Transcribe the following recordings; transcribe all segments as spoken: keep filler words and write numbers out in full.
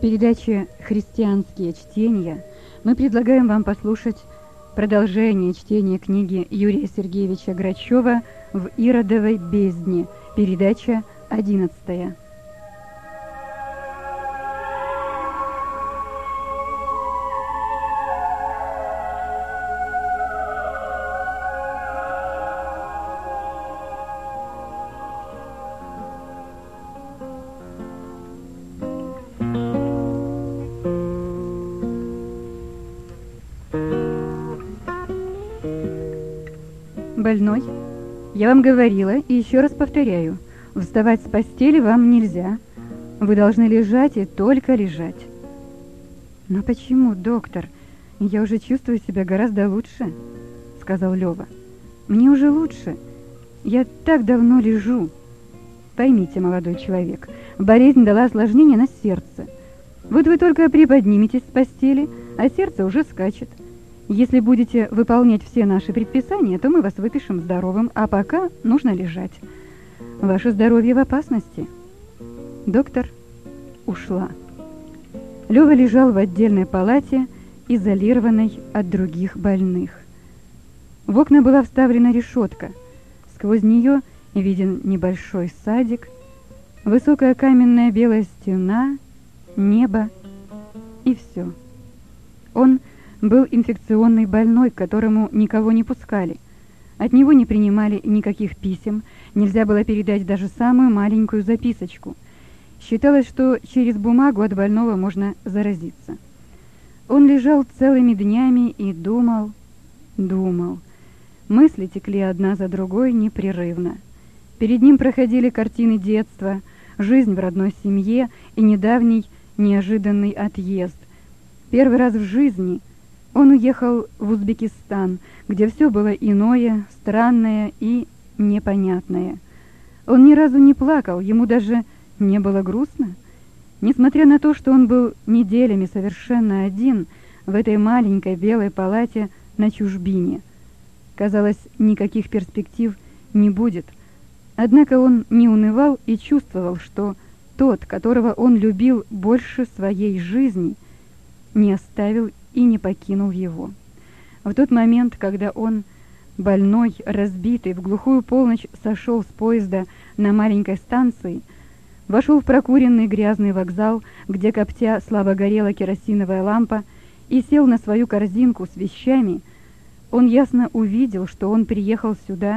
передаче «Христианские чтения» мы предлагаем вам послушать продолжение чтения книги Юрия Сергеевича Грачева «В Иродовой бездне», передача одиннадцатая. Больной, я вам говорила и еще раз повторяю, вставать с постели вам нельзя. Вы должны лежать и только лежать. Но почему, доктор? Я уже чувствую себя гораздо лучше, сказал Лёва. Мне уже лучше. Я так давно лежу. Поймите, молодой человек, болезнь дала осложнение на сердце. Вот вы только приподниметесь с постели, а сердце уже скачет. Если будете выполнять все наши предписания, то мы вас выпишем здоровым, а пока нужно лежать. Ваше здоровье в опасности. Доктор ушла. Лёва лежал в отдельной палате, изолированной от других больных. В окна была вставлена решетка. Сквозь нее виден небольшой садик, высокая каменная белая стена, небо и все. Он был инфекционный больной, к которому никого не пускали. От него не принимали никаких писем, нельзя было передать даже самую маленькую записочку. Считалось, что через бумагу от больного можно заразиться. Он лежал целыми днями и думал, думал. Мысли текли одна за другой непрерывно. Перед ним проходили картины детства, жизнь в родной семье и недавний неожиданный отъезд. Первый раз в жизни он уехал в Узбекистан, где все было иное, странное и непонятное. Он ни разу не плакал, ему даже не было грустно. Несмотря на то, что он был неделями совершенно один в этой маленькой белой палате на чужбине. Казалось, никаких перспектив не будет. Однако он не унывал и чувствовал, что тот, которого он любил больше своей жизни, не оставил и не покинул его. В тот момент, когда он, больной, разбитый, в глухую полночь сошел с поезда на маленькой станции, вошел в прокуренный грязный вокзал, где коптя слабо горела керосиновая лампа, и сел на свою корзинку с вещами, он ясно увидел, что он приехал сюда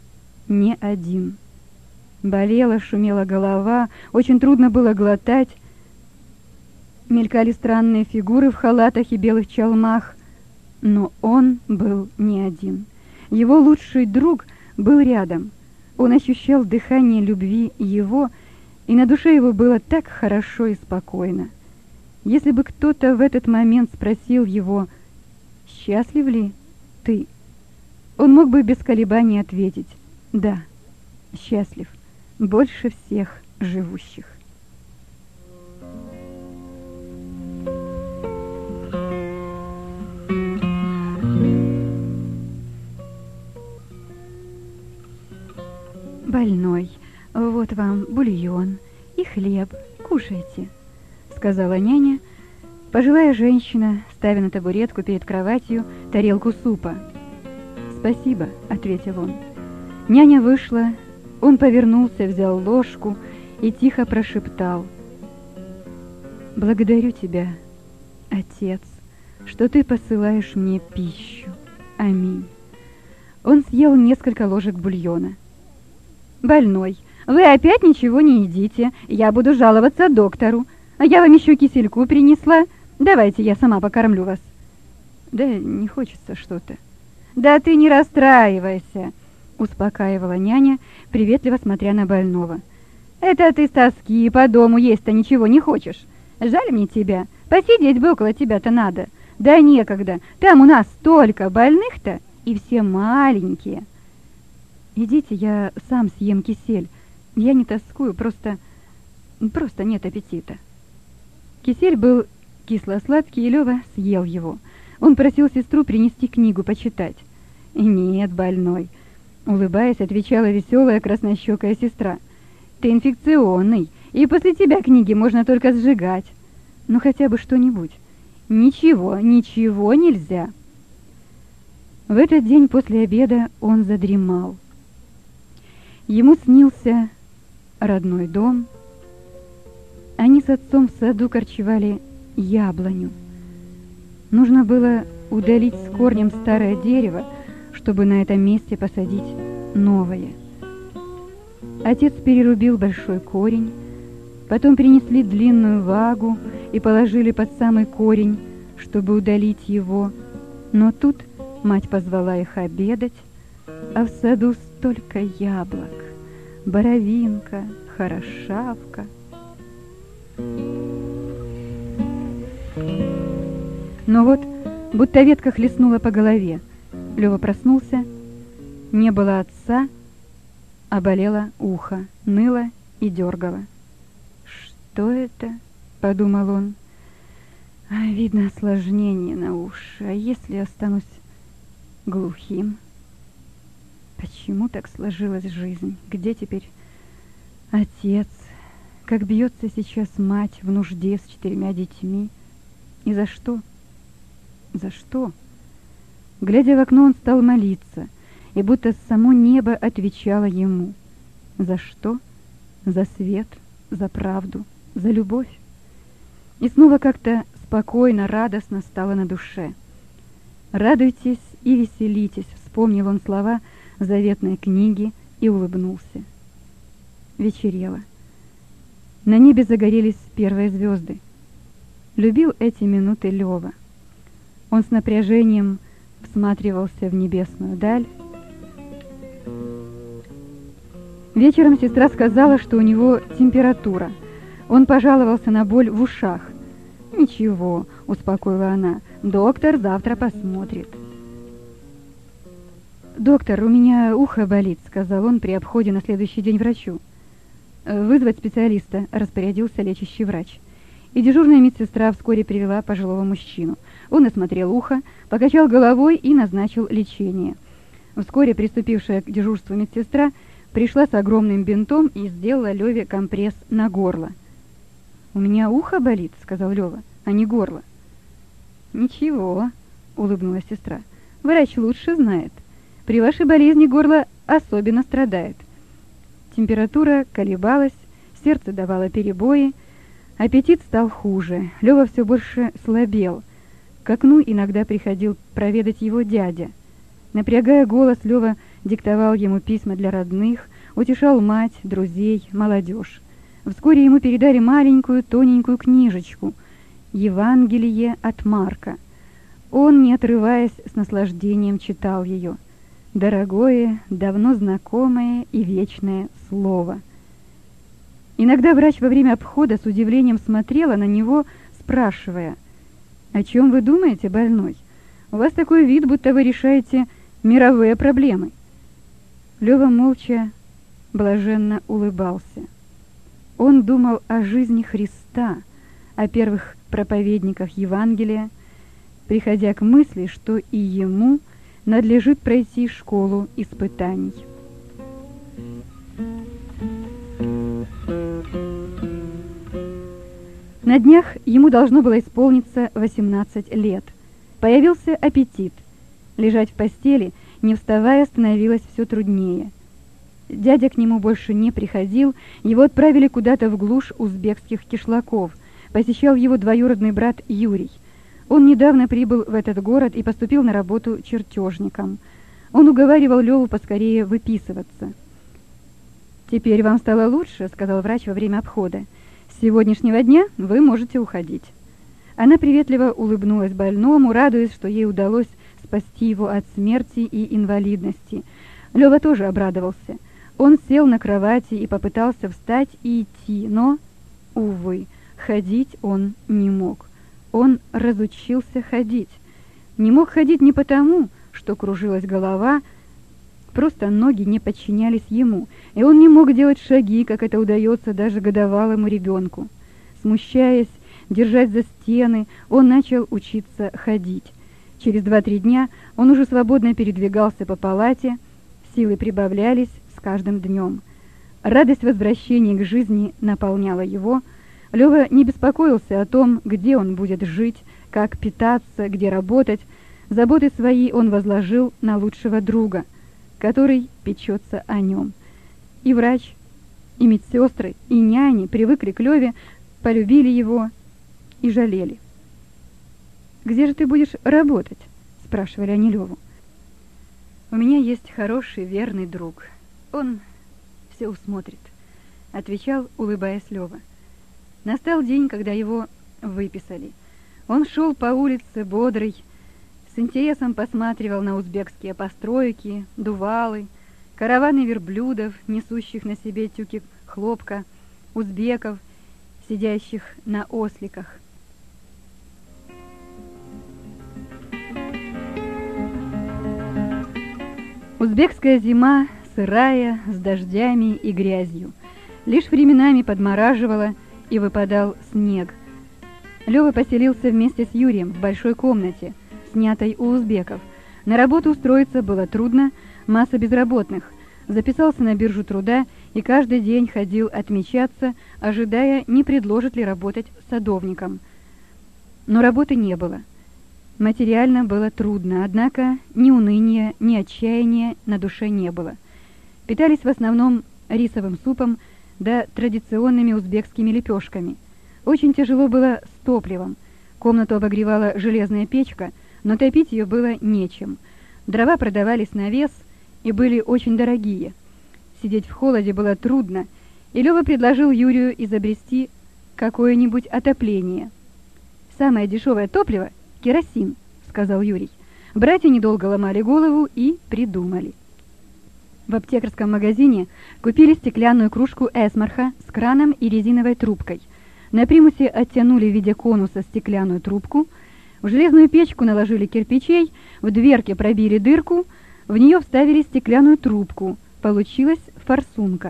не один. Болела, шумела голова, очень трудно было глотать, мелькали странные фигуры в халатах и белых чалмах, но он был не один. Его лучший друг был рядом. Он ощущал дыхание любви его, и на душе его было так хорошо и спокойно. Если бы кто-то в этот момент спросил его: «Счастлив ли ты?», он мог бы без колебаний ответить: «Да, счастлив, больше всех живущих». «Больной, вот вам бульон и хлеб, кушайте», — сказала няня, пожилая женщина, ставя на табуретку перед кроватью тарелку супа. «Спасибо», — ответил он. Няня вышла, он повернулся, взял ложку и тихо прошептал: «Благодарю тебя, Отец, что ты посылаешь мне пищу. Аминь». Он съел несколько ложек бульона. «Больной, вы опять ничего не едите, я буду жаловаться доктору. А я вам еще кисельку принесла. Давайте я сама покормлю вас». «Да не хочется что-то». «Да ты не расстраивайся», — успокаивала няня, приветливо смотря на больного. «Это ты с тоски по дому есть-то ничего не хочешь. Жаль мне тебя, посидеть бы около тебя-то надо. Да некогда, там у нас столько больных-то, и все маленькие». «Идите, я сам съем кисель. Я не тоскую, просто... просто нет аппетита». Кисель был кисло-сладкий, и Лёва съел его. Он просил сестру принести книгу почитать. «Нет, больной», — улыбаясь, отвечала веселая краснощекая сестра. «Ты инфекционный, и после тебя книги можно только сжигать. Ну хотя бы что-нибудь. Ничего, ничего нельзя. В этот день после обеда он задремал. Ему снился родной дом. Они с отцом в саду корчевали яблоню. Нужно было удалить с корнем старое дерево, чтобы на этом месте посадить новое. Отец перерубил большой корень, потом принесли длинную вагу и положили под самый корень, чтобы удалить его. Но тут мать позвала их обедать, а в саду столько яблок, боровинка, хорошавка. Но вот будто ветка хлестнула по голове. Лёва проснулся, не было отца, а болело ухо, ныло и дергало. «Что это?» — подумал он. «А, видно, осложнение на уши. А если останусь глухим? Почему так сложилась жизнь? Где теперь отец? Как бьется сейчас мать в нужде с четырьмя детьми? И за что? За что?» Глядя в окно, он стал молиться, и будто само небо отвечало ему. За что? За свет, за правду, за любовь. И снова как-то спокойно, радостно стало на душе. «Радуйтесь и веселитесь», — вспомнил он слова заветной книги и улыбнулся. Вечерело. На небе загорелись первые звезды. Любил эти минуты Лёва. Он с напряжением всматривался в небесную даль. Вечером сестра сказала, что у него температура. Он пожаловался на боль в ушах. «Ничего», — успокоила она, — «доктор завтра посмотрит». «Доктор, у меня ухо болит», — сказал он при обходе на следующий день врачу. «Вызвать специалиста», — распорядился лечащий врач. И дежурная медсестра вскоре привела пожилого мужчину. Он осмотрел ухо, покачал головой и назначил лечение. Вскоре приступившая к дежурству медсестра пришла с огромным бинтом и сделала Леве компресс на горло. «У меня ухо болит», — сказал Лева, — «а не горло». «Ничего», — улыбнулась сестра, — «врач лучше знает. При вашей болезни горло особенно страдает». Температура колебалась, сердце давало перебои, аппетит стал хуже, Лева все больше слабел. К окну иногда приходил проведать его дядя. Напрягая голос, Лева диктовал ему письма для родных, утешал мать, друзей, молодежь. Вскоре ему передали маленькую тоненькую книжечку «Евангелие от Марка». Он, не отрываясь, с наслаждением читал ее. Дорогое, давно знакомое и вечное слово. Иногда врач во время обхода с удивлением смотрела на него, спрашивая: «О чем вы думаете, больной? У вас такой вид, будто вы решаете мировые проблемы». Лева молча, блаженно улыбался. Он думал о жизни Христа, о первых проповедниках Евангелия, приходя к мысли, что и ему надлежит пройти школу испытаний. На днях ему должно было исполниться восемнадцать лет. Появился аппетит. Лежать в постели, не вставая, становилось все труднее. Дядя к нему больше не приходил, его отправили куда-то в глушь узбекских кишлаков. Посещал его двоюродный брат Юрий. Он недавно прибыл в этот город и поступил на работу чертежником. Он уговаривал Леву поскорее выписываться. «Теперь вам стало лучше», — сказал врач во время обхода. «С сегодняшнего дня вы можете уходить». Она приветливо улыбнулась больному, радуясь, что ей удалось спасти его от смерти и инвалидности. Лева тоже обрадовался. Он сел на кровати и попытался встать и идти, но, увы, ходить он не мог. Он разучился ходить. Не мог ходить не потому, что кружилась голова, просто ноги не подчинялись ему, и он не мог делать шаги, как это удается даже годовалому ребенку. Смущаясь, держась за стены, он начал учиться ходить. Через два-три дня он уже свободно передвигался по палате, силы прибавлялись с каждым днем. Радость возвращения к жизни наполняла его, Лёва не беспокоился о том, где он будет жить, как питаться, где работать. Заботы свои он возложил на лучшего друга, который печется о нем. И врач, и медсестры, и няни привыкли к Лёве, полюбили его и жалели. «Где же ты будешь работать?» — спрашивали они Лёву. «У меня есть хороший, верный друг. Он все усмотрит», — отвечал, улыбаясь Лёва. Настал день, когда его выписали. Он шел по улице бодрый, с интересом посматривал на узбекские постройки, дувалы, караваны верблюдов, несущих на себе тюки хлопка, узбеков, сидящих на осликах. Узбекская зима сырая, с дождями и грязью. Лишь временами подмораживала, и выпадал снег. Лёва поселился вместе с Юрием в большой комнате, снятой у узбеков. На работу устроиться было трудно, масса безработных. Записался на биржу труда и каждый день ходил отмечаться, ожидая, не предложат ли работать садовником. Но работы не было. Материально было трудно, однако ни уныния, ни отчаяния на душе не было. Питались в основном рисовым супом, да традиционными узбекскими лепешками. Очень тяжело было с топливом. Комнату обогревала железная печка, но топить ее было нечем. Дрова продавались на вес и были очень дорогие. Сидеть в холоде было трудно, и Лёва предложил Юрию изобрести какое-нибудь отопление. «Самое дешевое топливо — керосин», — сказал Юрий. Братья недолго ломали голову и придумали. В аптекарском магазине купили стеклянную кружку эсмарха с краном и резиновой трубкой. На примусе оттянули в виде конуса стеклянную трубку, в железную печку наложили кирпичей, в дверке пробили дырку, в нее вставили стеклянную трубку. Получилась форсунка.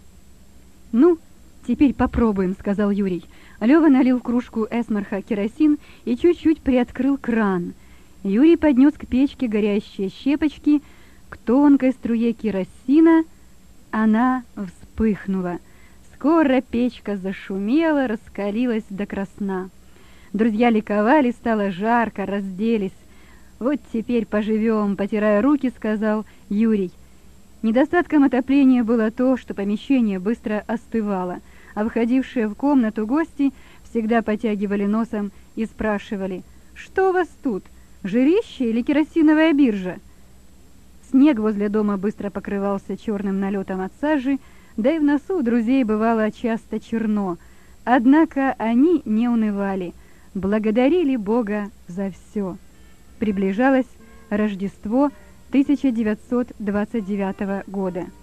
«Ну, теперь попробуем», — сказал Юрий. Лёва налил в кружку эсмарха керосин и чуть-чуть приоткрыл кран. Юрий поднес к печке горящие щепочки. К тонкой струе керосина она вспыхнула. Скоро печка зашумела, раскалилась до красна. Друзья ликовали, стало жарко, разделись. «Вот теперь поживем», — потирая руки, сказал Юрий. Недостатком отопления было то, что помещение быстро остывало, а входившие в комнату гости всегда потягивали носом и спрашивали: «Что у вас тут, жирище или керосиновая биржа?» Снег возле дома быстро покрывался черным налетом от сажи, да и в носу у друзей бывало часто черно. Однако они не унывали, благодарили Бога за все. Приближалось Рождество тысяча девятьсот двадцать девятого года.